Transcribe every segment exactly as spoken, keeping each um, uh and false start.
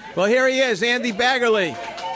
Well, here he is, Andy Baggerly.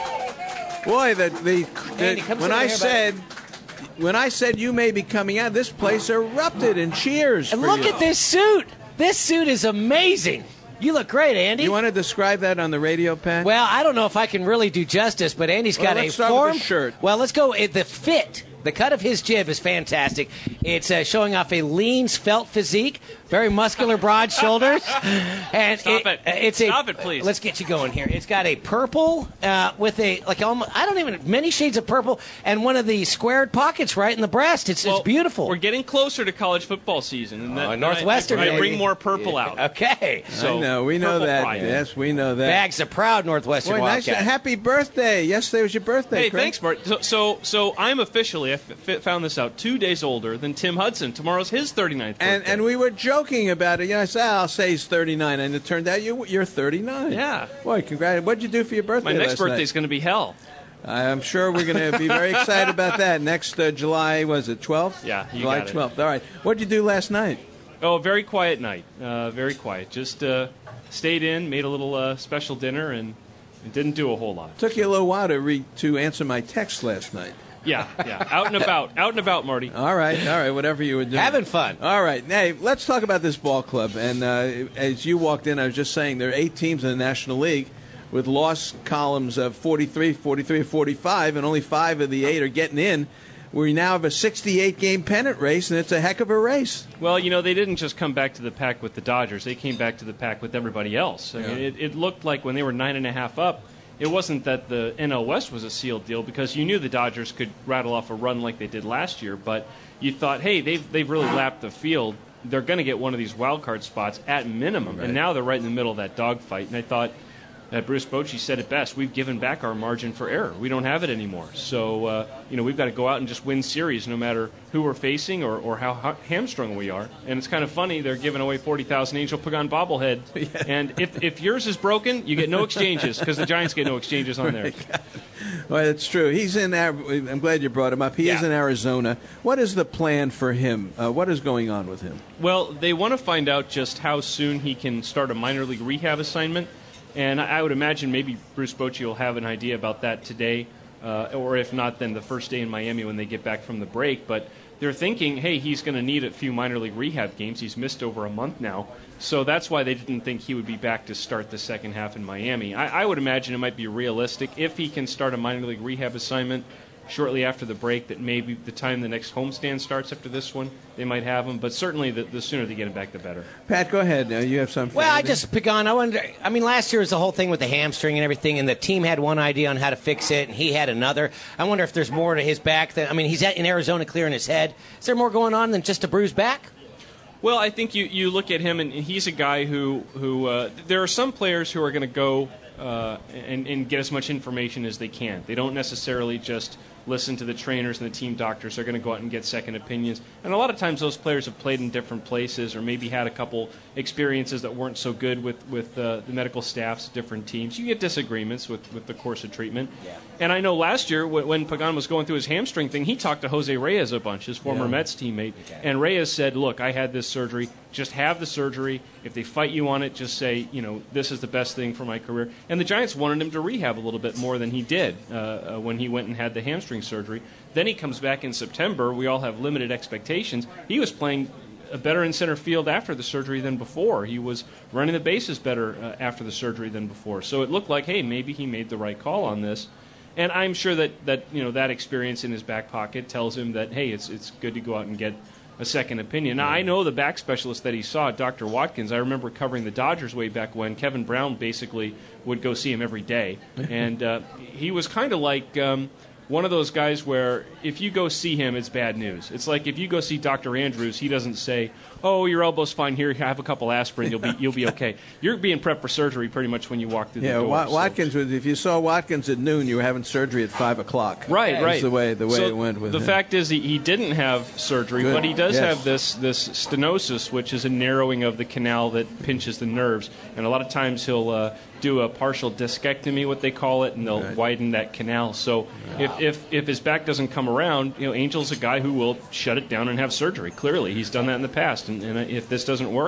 Boy, the, the, the Andy, when I here, said when I said you may be coming out, this place erupted in cheers. And for look you. at this suit. This suit is amazing. You look great, Andy. You want to describe that on the radio, Pat? Well, I don't know if I can really do justice, but Andy's Well, got let's a start with form. the shirt. Well, let's go. It, the fit, the cut of his jib is fantastic. It's uh, showing off a lean, svelte physique, very muscular, broad shoulders, and Stop it! It's Stop a, it, please. Let's get you going here. It's got a purple uh, with a like almost, I don't even many shades of purple, and one of the squared pockets right in the breast. It's Well, it's beautiful. We're getting closer to college football season, and that, Oh, Northwestern, I, I, I baby. bring more purple out. Okay. So I know, we know purple that. pride. Yes, we know that. Bags of proud Northwestern Boy, nice. Wildcats. Happy birthday! Yesterday was your birthday. Hey, Craig. thanks, Bart. So, so, so I'm officially, I f- found this out, two days older than Tim Hudson. Tomorrow's his thirty-ninth birthday. And and we were joking about it. You know, I said, oh, I'll say he's thirty-nine, and it turned out you you're thirty-nine. Yeah. Boy, congrats! What'd you do for your birthday? My next last birthday's night? going to be hell. I'm sure we're going to be very excited about that. Next uh, July, was it twelfth? Yeah, you July got it. twelfth. All right. What'd you do last night? Oh, very quiet night. Uh, very quiet. Just uh, stayed in, made a little uh, special dinner, and, and didn't do a whole lot. Took you a little while to re- to answer my text last night. Yeah, yeah. Out and about. Out and about, Marty. All right, all right. Whatever you were doing. Having fun. All right. Hey, let's talk about this ball club. And uh, as you walked in, I was just saying there are eight teams in the National League with loss columns of forty-three, forty-three, forty-five, and only five of the eight are getting in. We now have a sixty-eight game pennant race, and it's a heck of a race. Well, you know, they didn't just come back to the pack with the Dodgers. They came back to the pack with everybody else. I Yeah. mean, it, it looked like when they were nine and a half up, it wasn't that the N L West was a sealed deal because you knew the Dodgers could rattle off a run like they did last year, but you thought, hey, they've, they've really lapped the field. They're going to get one of these wild card spots at minimum, Right. and now they're right in the middle of that dogfight. And I thought uh, Bruce Bochy said it best. We've given back our margin for error. We don't have it anymore. So, uh, you know, we've got to go out and just win series no matter who we're facing or, or how ha- hamstrung we are. And it's kind of funny. They're giving away forty thousand Angel Pagan bobblehead. Yeah. And if, if yours is broken, you get no exchanges because the Giants get no exchanges on there. Well, it's true. He's in. Ar- I'm glad you brought him up. He is Yeah. in Arizona. What is the plan for him? Uh, what is going on with him? Well, they want to find out just how soon he can start a minor league rehab assignment. And I would imagine maybe Bruce Bochy will have an idea about that today, uh, or if not, then the first day in Miami when they get back from the break. But they're thinking, hey, he's going to need a few minor league rehab games. He's missed over a month now. So that's why they didn't think he would be back to start the second half in Miami. I, I would imagine it might be realistic if he can start a minor league rehab assignment shortly after the break, that maybe the time the next homestand starts after this one, they might have him. But certainly the, the sooner they get him back, the better. Pat, go ahead. Uh, you have something. Well, I just Pagan. I wonder. I mean, last year was the whole thing with the hamstring and everything, and the team had one idea on how to fix it, and he had another. I wonder if there's more to his back. Than I mean, he's at, in Arizona clearing his head. Is there more going on than just a bruised back? Well, I think you, you look at him, and he's a guy who who uh, there are some players who are going to go uh, and, and get as much information as they can. They don't necessarily just listen to the trainers and the team doctors. They're going to go out and get second opinions. And a lot of times those players have played in different places or maybe had a couple experiences that weren't so good with, with uh, the medical staffs at different teams. You get disagreements with, with the course of treatment. Yeah. And I know last year when, when Pagan was going through his hamstring thing, he talked to Jose Reyes a bunch, his former Yeah. Mets teammate. Okay. And Reyes said, look, I had this surgery. Just have the surgery. If they fight you on it, just say, you know, this is the best thing for my career. And the Giants wanted him to rehab a little bit more than he did uh, uh, when he went and had the hamstring surgery. Then he comes back in September. We all have limited expectations. He was playing better in center field after the surgery than before. He was running the bases better uh, after the surgery than before. So it looked like, hey, maybe he made the right call on this. And I'm sure that, that you know that experience in his back pocket tells him that, hey, it's it's good to go out and get a second opinion. Now, I know the back specialist that he saw, Doctor Watkins. I remember covering the Dodgers way back when. Kevin Brown basically would go see him every day. And uh, he was kind of like um, one of those guys where if you go see him, it's bad news. It's like if you go see Doctor Andrews, he doesn't say, oh, your elbow's fine here, have a couple aspirin, you'll be you'll be okay. You're being prepped for surgery pretty much when you walk through Yeah, the door. Wa- so- Watkins was. If you saw Watkins at noon, you were having surgery at five o'clock. Right, That's right. the way the way So it went with the him. fact is he, he didn't have surgery, Good. but he does Yes. have this this stenosis, which is a narrowing of the canal that pinches the nerves. And a lot of times he'll uh, do a partial discectomy, what they call it, and they'll Right. widen that canal. So if, if if his back doesn't come around, you know, Angel's a guy who will shut it down and have surgery. Clearly, he's done that in the past. And, and if this doesn't work,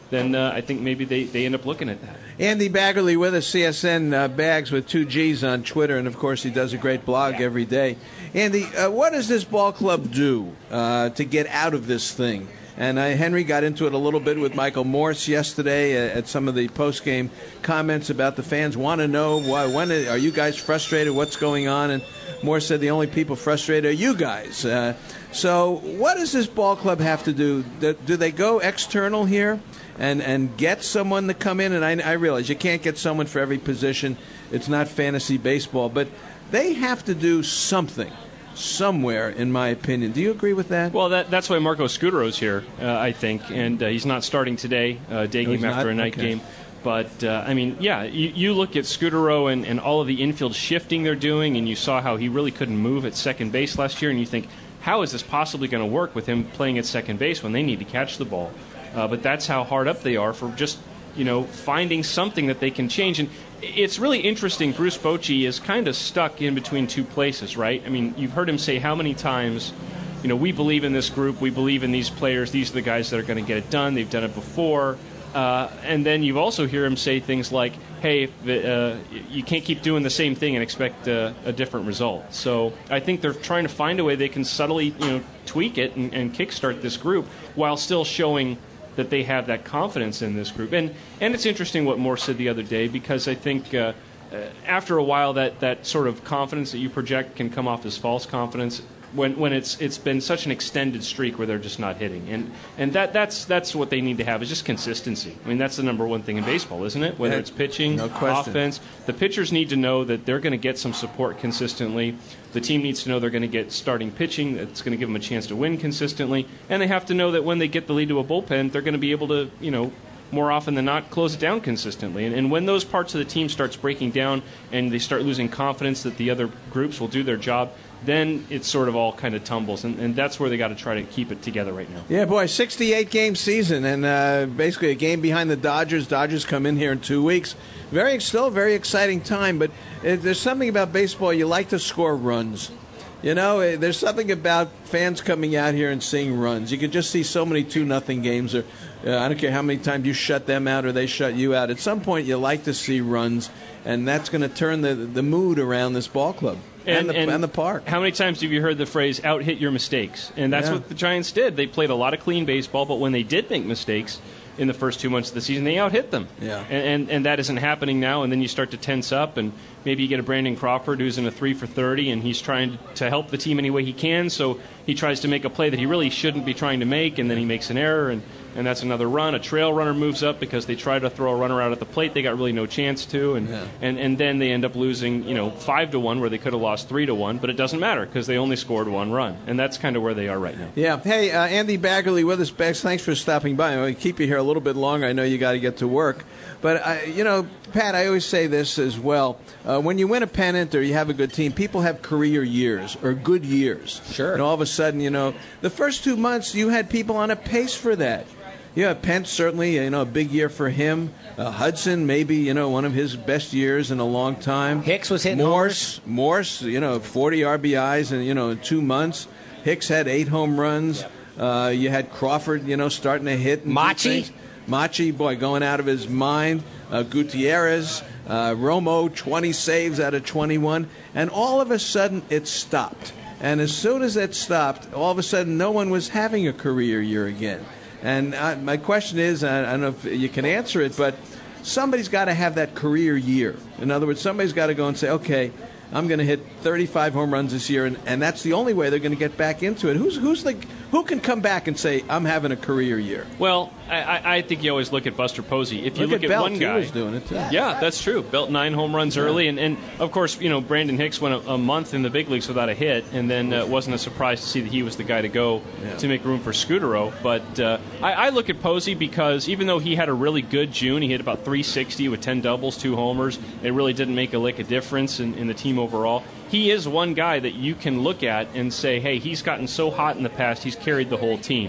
then uh, I think maybe they, they end up looking at that. Andy Baggerly with us, C S N uh, Bags with two G's on Twitter, and of course he does a great blog every day. Andy, uh, what does this ball club do uh, to get out of this thing? And uh, Henry got into it a little bit with Michael Morse yesterday at some of the post-game comments about the fans want to know, why, when are you guys frustrated, what's going on? And Morse said the only people frustrated are you guys. Uh, so what does this ball club have to do? Do, do they go external here and, and get someone to come in? And I, I realize you can't get someone for every position. It's not fantasy baseball. But they have to do something somewhere, in my opinion. Do you agree with that? Well, that, that's why Marco Scudero's here, uh, I think, and uh, he's not starting today, uh, day no, game after not? a night okay. game. But, uh, I mean, yeah, you, you look at Scudero and, and all of the infield shifting they're doing, and you saw how he really couldn't move at second base last year, and you think, how is this possibly going to work with him playing at second base when they need to catch the ball? Uh, but that's how hard up they are for just, you know, finding something that they can change. And it's really interesting. Bruce Bochy is kind of stuck in between two places, right? I mean, you've heard him say how many times, you know, we believe in this group, we believe in these players, these are the guys that are going to get it done, they've done it before. Uh, and then you also hear him say things like, hey, uh, you can't keep doing the same thing and expect uh, a different result. So I think they're trying to find a way they can subtly, you know, tweak it and, and kickstart this group while still showing that they have that confidence in this group. And and it's interesting what Morse said the other day, because I think uh, uh, after a while that, that sort of confidence that you project can come off as false confidence when when it's it's been such an extended streak where they're just not hitting. And and that that's that's what they need to have, is just consistency. I mean, that's the number one thing in baseball, isn't it? Whether it's pitching, no question. offense, the pitchers need to know that they're going to get some support consistently. The team needs to know they're going to get starting pitching that's going to give them a chance to win consistently, and they have to know that when they get the lead to a bullpen, they're going to be able to, you know, more often than not, close it down consistently. And, and when those parts of the team starts breaking down and they start losing confidence that the other groups will do their job, then it sort of all kind of tumbles. And, and that's where they got to try to keep it together right now. Yeah, boy, sixty-eight game season, and uh, basically a game behind the Dodgers. Dodgers come in here in two weeks. Very, still a very exciting time, but uh, there's something about baseball, you like to score runs. You know, uh, there's something about fans coming out here and seeing runs. You could just see so many two nothing games, or uh, I don't care how many times you shut them out or they shut you out. At some point, you like to see runs, and that's going to turn the the mood around this ball club and, and, the, and, and the park. How many times have you heard the phrase, out-hit your mistakes? And that's yeah. what the Giants did. They played a lot of clean baseball, but when they did make mistakes in the first two months of the season, they out-hit them. Yeah. And, and and that isn't happening now, and then you start to tense up, and maybe you get a Brandon Crawford who's in a three for thirty, and he's trying to help the team any way he can, so he tries to make a play that he really shouldn't be trying to make, and then he makes an error, and, and that's another run. A trail runner moves up because they try to throw a runner out at the plate. They got really no chance to, and yeah. and, and then they end up losing, you know, five to one where they could have lost three to one, but it doesn't matter because they only scored one run, and that's kind of where they are right now. Yeah. Hey, uh, Andy Baggerly with us, Bags. Thanks for stopping by. I'll keep you here a little bit longer. I know you got to get to work, but uh, you know, Pat, I always say this as well. Uh, when you win a pennant or you have a good team, people have career years or good years. Sure. And all of a sudden, you know, the first two months you had people on a pace for that. Yeah, Pence certainly, you know, a big year for him. Uh, Hudson, maybe, you know, one of his best years in a long time. Hicks was hitting Morse, homers. Morse, you know, forty R B Is in, you know, in two months. Hicks had eight home runs. Uh, you had Crawford, you know, starting to hit. And Machi. Machi, boy, going out of his mind. Uh, Gutierrez, uh, Romo, twenty saves out of twenty-one. And all of a sudden, it stopped. And as soon as it stopped, all of a sudden, no one was having a career year again. And uh, my question is, I don't know if you can answer it, but somebody's got to have that career year. In other words, somebody's got to go and say, okay, I'm going to hit thirty-five home runs this year, and, and that's the only way they're going to get back into it. Who's who's the who can come back and say I'm having a career year? Well, I, I think you always look at Buster Posey. If you look, look at, at Belt, one guy, he was doing it too. Yeah, that's true. Belt nine home runs yeah. early, and, and of course, you know, Brandon Hicks went a, a month in the big leagues without a hit, and then uh, it wasn't a surprise to see that he was the guy to go yeah. to make room for Scudero. But uh, I, I look at Posey because even though he had a really good June, he hit about three sixty with ten doubles, two homers. It really didn't make a lick of difference in, in the team overall. He is one guy that you can look at and say, hey, he's gotten so hot in the past, he's carried the whole team.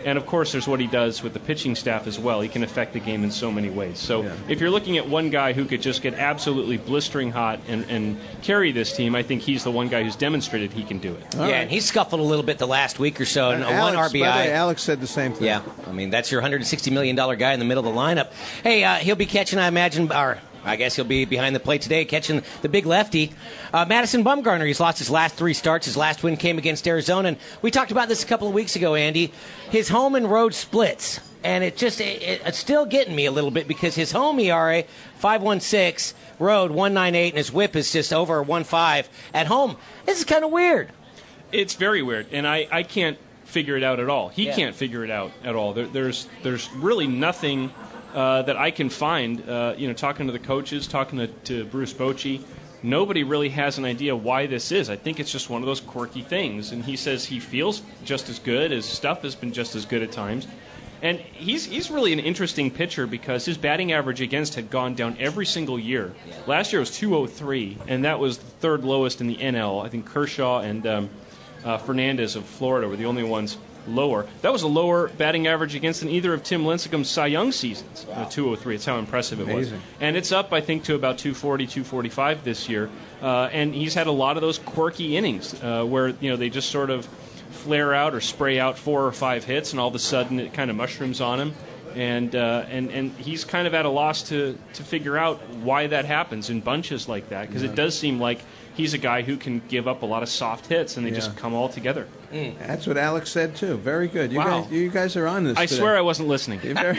And, of course, there's what he does with the pitching staff as well. He can affect the game in so many ways. So Yeah. if you're looking at one guy who could just get absolutely blistering hot and, and carry this team, I think he's the one guy who's demonstrated he can do it. All yeah, right. and he's scuffled a little bit the last week or so, and Alex, one R B I. by the way, Alex said the same thing. Yeah, I mean, that's your one hundred sixty million dollars guy in the middle of the lineup. Hey, uh, he'll be catching, I imagine, or I guess he'll be behind the plate today, catching the big lefty. Uh, Madison Bumgarner, he's lost his last three starts. His last win came against Arizona. And we talked about this a couple of weeks ago, Andy. His home and road splits. And it just, it, it, it's still getting me a little bit because his home E R A, five point one six, road one point nine eight, and his whip is just over one point five at home. This is kind of weird. It's very weird, and I, I can't figure it out at all. He Yeah. can't figure it out at all. There, there's there's really nothing uh, that I can find. Uh, you know, talking to the coaches, talking to, to Bruce Bochy, nobody really has an idea why this is. I think it's just one of those quirky things. And he says he feels just as good. His stuff has been just as good at times. And he's he's really an interesting pitcher because his batting average against had gone down every single year. Last year was two oh three, and that was the third lowest in the N L. I think Kershaw and um, uh, Fernandez of Florida were the only ones lower. That was a lower batting average against than either of Tim Lincecum's Cy Young seasons, wow. uh, two oh three. It's how impressive it Amazing. was. And it's up, I think, to about two forty, two forty-five this year. Uh, and he's had a lot of those quirky innings uh, where, you know, they just sort of flare out or spray out four or five hits, and all of a sudden it kind of mushrooms on him. And uh, and and he's kind of at a loss to, to figure out why that happens in bunches like that, because yeah. it does seem like he's a guy who can give up a lot of soft hits, and they yeah. just come all together. Mm. That's what Alex said, too. Very good. You, wow. guys, you guys are on this I today. swear I wasn't listening. Very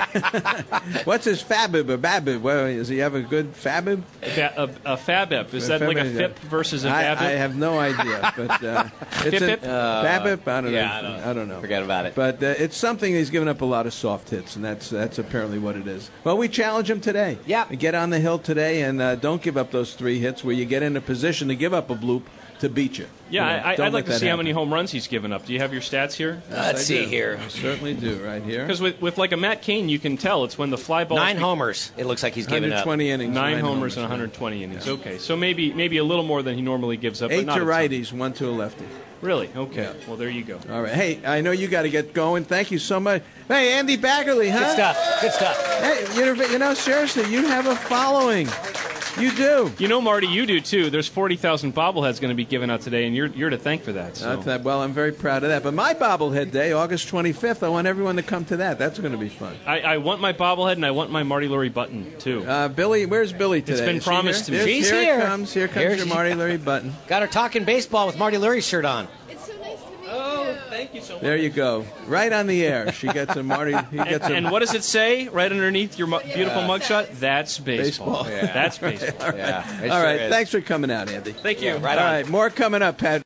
What's his fabib or babib? Well, does he have a good fabib? A, a, a fabib. Is a that like a fabib, fip versus a I, babib? I have no idea. But uh, it's a, Fip-ip? uh, babib? I don't yeah, know. I don't, I don't know. Forget about it. But uh, it's something he's given up a lot of soft hits, and that's that's apparently what it is. Well, we challenge him today. Yeah. Get on the hill today, and uh, don't give up those three hits where you get in a position to give up a bloop to beat you. Yeah, you know, I, don't I'd like let to see that how many happen. home runs he's given up. Do you have your stats here? Let's I see do. here. I certainly do, right here. Because with, with like a Matt Cain, you can tell it's when the fly ball Nine homers, it looks like he's given up. one hundred twenty innings. Nine, Nine homers, homers and one hundred twenty innings. Yeah. Okay, so maybe maybe a little more than he normally gives up. Eight but not to a ton. righties, one to a lefty. Really? Okay. Yeah. Well, there you go. All right. Hey, I know you got to get going. Thank you so much. Hey, Andy Baggerly, huh? Good stuff. Good stuff. Hey, you know, you know, seriously, you have a following. You do. You know, Marty, you do too. There's forty thousand bobbleheads going to be given out today, and you're you're to thank for that. So. Not that, well, I'm very proud of that. But my bobblehead day, August twenty-fifth, I want everyone to come to that. That's going to be fun. I, I want my bobblehead, and I want my Marty Lurie button too. Uh, Billy, where's Billy today? It's been Is she promised to here? me. There's- She's here. here. It comes. Here comes Here your she- Marty Lurie button. Got her talking baseball with Marty Lurie's shirt on. It's so nice to meet Oh, you. thank you so much. There you go. Right on the air. She gets a Marty. He gets a And what does it say right underneath your mu- beautiful Yeah. mugshot? That's baseball. Baseball. Yeah. That's baseball. Yeah. it All sure right. is. Thanks for coming out, Andy. Thank you. Yeah, right All on. right. More coming up, Pat.